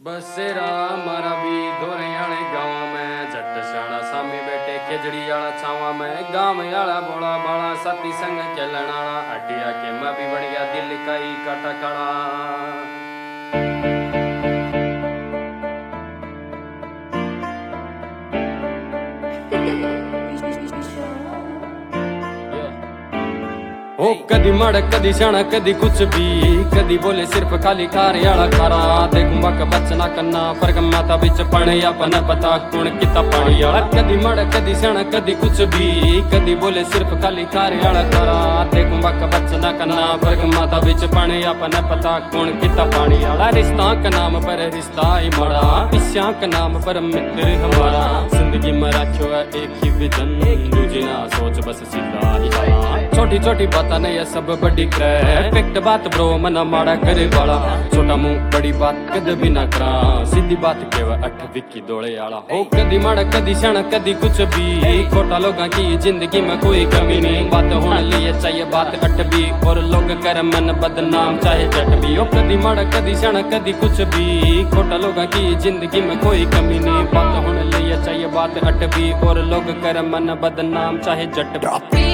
बसेरा मारा भी धोरे आले गाँव में जट शाना सामी बैठे खिजड़ी आला छावा में गाँव आला बोला बाला साथी संग खेलन आला अटिया के मैं भी बढ़ गया दिल का ही काटा काला। ओ कदी मड़ कदी शाना कदी कुछ भी कदी बोले सिर्फ खाली खारे आला खारा देखूंगा का बचना करना पर माता बिच पड़े या पन पता कौन किता पानी आला। कदी मड़ कदी शाना कदी कुछ भी कदी बोले सिर्फ खाली खारे आला खारा देखूंगा का बचना करना पर माता बिच पड़े या पन पता कौन किता पानी आला। रिश्ता का नाम पर रिश्ता ही मड़ा पिस्या का नाम पर मित्र हमारा जिंदगी में रखो है एक ही विजन दूजी ना सोच बस सीधा ही छोटी छोटी बात नहीं है सब बड़ी परफेक्ट बात ब्रो मना माड़ा करे वाला छोटा मुंह बड़ी बात कद भी ना करा सीधी बात केवल 8 विक्की दौड़े आला। हो कदी माड़ा कदी शाना कदी कुछ भी खोटा लोगों की जिंदगी में कोई कमी नहीं बात होने लिए चाहिए बात कट भी और लोग कर मन बदनाम चाहे जट भी। हो कदी माड़ा कदी शाना कदी कुछ भी खोटा लोगों की जिंदगी में कोई कमी नहीं बात होने लिए चाहिए बात अट भी और लोग कर मन बदनाम चाहे जट भी।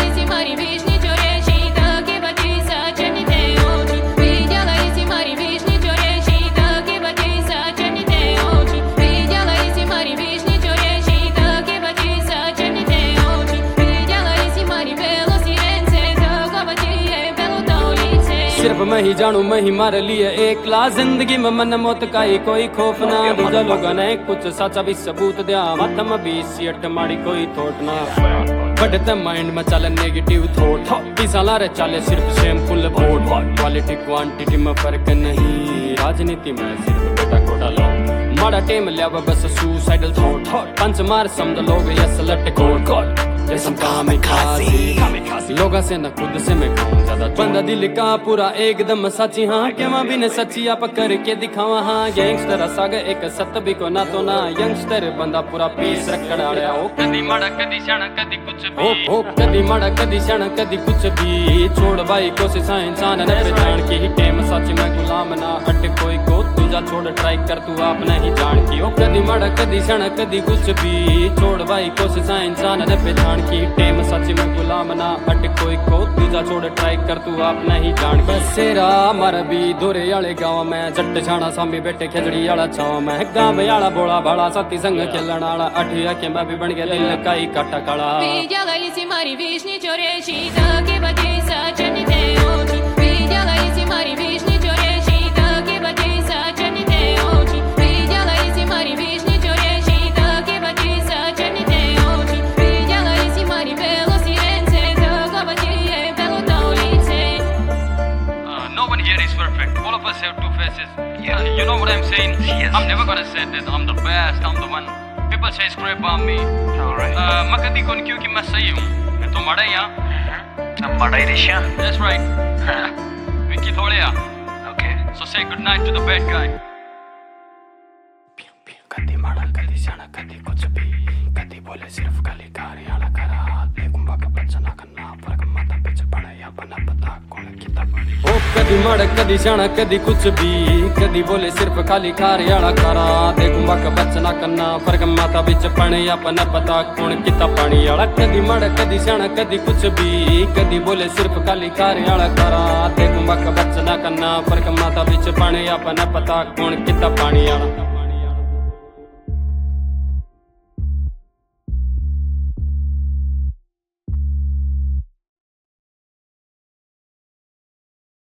सिर्फ मैं ही जानू मैं ही मार लिए एकला जिंदगी में मन मौत का ही कोई खौफ ना दूजा लोगों ने कुछ सच्चा भी सबूत दिया माथा में भी सीट माड़ी कोई थोट ना बढ़ते माइंड में चले नेगेटिव थॉट पिसा रे चले सिर्फ शैम्पुल वोट क्वालिटी क्वांटिटी में फर्क नहीं राजनीति में सिर्फ बेटा कोटा लो माड़ा टेम लिया बस सुसाइडल थॉट पंच मार समझ लोग यस लट कोट लोगा से न खुद से मैं कहूँ ज्यादा बंदा दिल का पूरा एकदम सच्ची हाँ क्या भी ने सच्ची आप करके दिखावा हाँ गैंगस्टर साग एक सत भी को ना तो ना यंगस्टर बंदा पूरा पीस रखड़ा ओ कदी माड़ा कदी शाना कदी कुछ भी ओ कदी माड़ा कदी शाना कदी कुछ भी छोड़ भाई कोशिश इंसान ने पहचान की ही टेम सच में गुलाम ना अट कोई को तुझा छोड़ ट्राई कर तू आप नहीं जान की। ओ कदी माड़ा कदी शाना कदी कुछ भी छोड़ भाई कोशिश इंसान ने पहचान की टेम सच में गुलाम ना अट कोई को तुझा छोड़ ट्राई कर तू आप नहीं जान। बसेरा मर भी धोरे आले गाँव में जट छाना सामी बैठे खिजड़ी आला छाव में गाँव आला बोला बड़ा साथी संग खेलन आला अठिया के मैं भी बन गया दिल का ही काटा काला। All of us have two faces. Yeah. You know what I'm saying? Yes. I'm never gonna say that I'm the best, I'm the one. People say scrape on me. Alright. मैं कदी कौन क्यों कि मैं सही हूँ मैं तो मड़ा यहाँ I'm मड़ा ही रिश्या That's right. विक्की थोड़े या Okay. So say good night to the bad guy. कदी मड़ा कदी शाना कदी कुछ भी कदी बोले सिर्फ खाली कार याला करा देखूंगा का बचना करना फर्क माता बिच पड़ा या बना पता कौन किता पानी। ओ कदी मड़ कदी शाना कदी कुछ भी कदी बोले सिर्फ खाली खारे आला खारा देखूंगा का बचना करना फर्क माता बिच पड़े या पन पता कौन किता पानी आला। कदी मड़ कदी शाना कदी कुछ भी कदी बोले सिर्फ खाली खारे आला खारा देखूंगा का बचना करना फर्क माता बिच पड़े या पन पता कौन किता पानी आला।